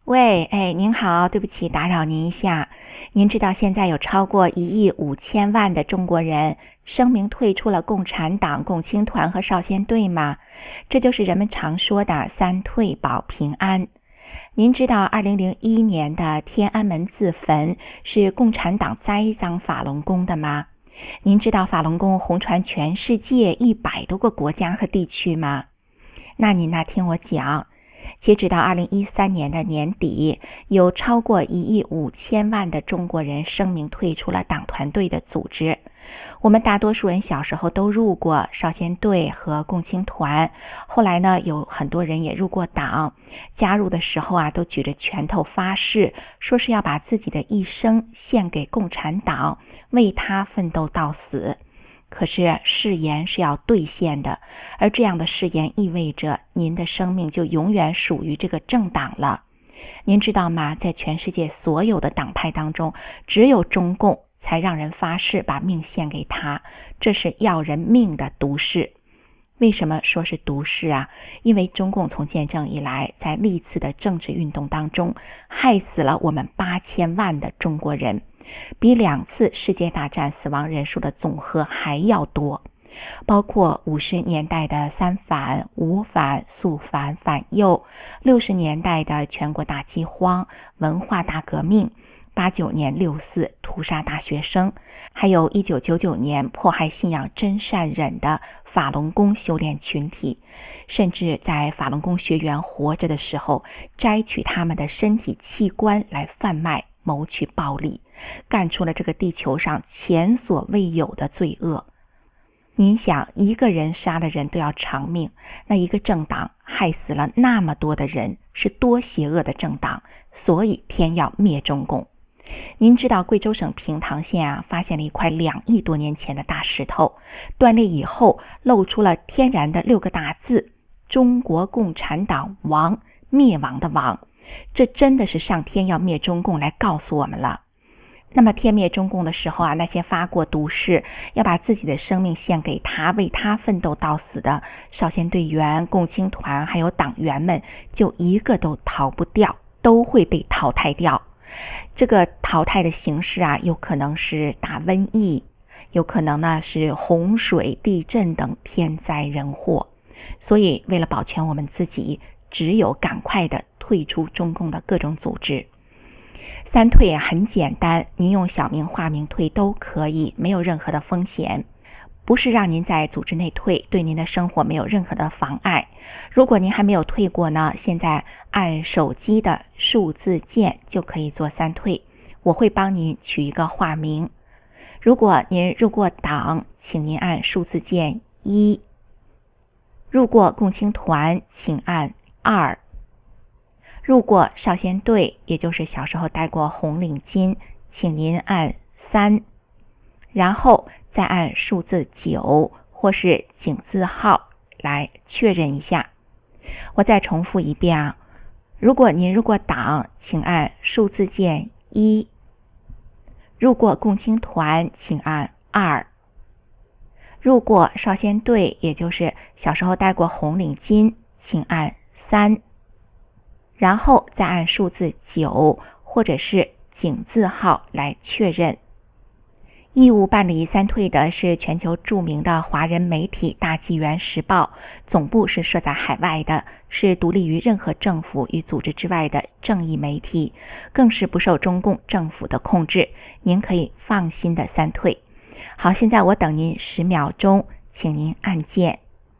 喂，您好，对不起，打扰您一下。您知道现在有超过1亿5千万的中国人声明退出了共产党、共青团和少先队吗？这就是人们常说的三退保平安。您知道2001年的天安门自焚是共产党栽赃法轮功的吗？您知道法轮功红传全世界100多个国家和地区吗？那您听我讲。截止到2013年的年底，有超过1亿5千万的中国人声明退出了党团队的组织。我们大多数人小时候都入过少先队和共青团，后来呢，有很多人也入过党。加入的时候都举着拳头发誓，说是要把自己的一生献给共产党，为他奋斗到死。可是誓言是要兑现的，而这样的誓言意味着您的生命就永远属于这个政党了。您知道吗？在全世界所有的党派当中，只有中共才让人发誓把命献给他，这是要人命的毒誓。为什么说是毒誓啊？因为中共从建政以来，在历次的政治运动当中，害死了我们8000万的中国人，比2次世界大战死亡人数的总和还要多。包括50年代的三反、五反、肃反、反右，60年代的全国大饥荒、文化大革命，89年6·4屠杀大学生，还有1999年迫害信仰真善忍的法轮功修炼群体，甚至在法轮功学员活着的时候，摘取他们的身体器官来贩卖，谋取暴利，干出了这个地球上前所未有的罪恶。您想，一个人杀了人都要偿命，那一个政党害死了那么多的人，是多邪恶的政党，所以天要灭中共。您知道贵州省平塘县发现了一块2亿多年前的大石头，断裂以后露出了天然的6个大字：中国共产党亡，灭亡的亡。这真的是上天要灭中共来告诉我们了。那么天灭中共的时候那些发过毒誓要把自己的生命献给他，为他奋斗到死的少先队员、共青团还有党员们，就一个都逃不掉，都会被淘汰掉。这个淘汰的形式有可能是大瘟疫，有可能呢是洪水、地震等天灾人祸。所以为了保全我们自己，只有赶快的退出中共的各种组织。三退很简单，您用小名化名退都可以，没有任何的风险。不是让您在组织内退，对您的生活没有任何的妨碍。如果您还没有退过呢，现在按手机的数字键就可以做三退，我会帮您取一个化名。如果您入过党，请您按数字键1；入过共青团，请按2；入过少先队，也就是小时候戴过红领巾，请您按3，然后再按数字9或是井字号来确认一下。我再重复一遍如果您入过党，请按数字键1；入过共青团，请按2；入过少先队，也就是小时候戴过红领巾，请按3，然后再按数字9或者是井字号来确认。义务办理三退的是全球著名的华人媒体大纪元时报，总部是设在海外的，是独立于任何政府与组织之外的正义媒体，更是不受中共政府的控制，您可以放心的三退。好，现在我等您10秒钟，请您按键。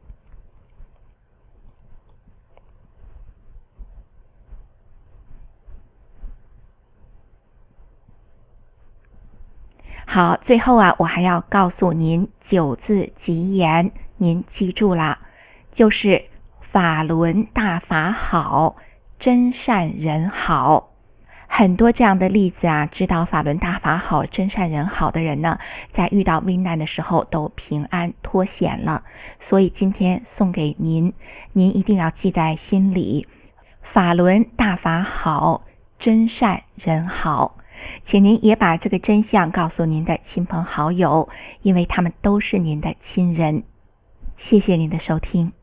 好，最后我还要告诉您9字吉言，您记住了，就是法轮大法好，真善人好。很多这样的例子知道法轮大法好，真善人好的人呢，在遇到危难的时候都平安脱险了。所以今天送给您，您一定要记在心里，法轮大法好，真善人好。请您也把这个真相告诉您的亲朋好友，因为他们都是您的亲人。谢谢您的收听。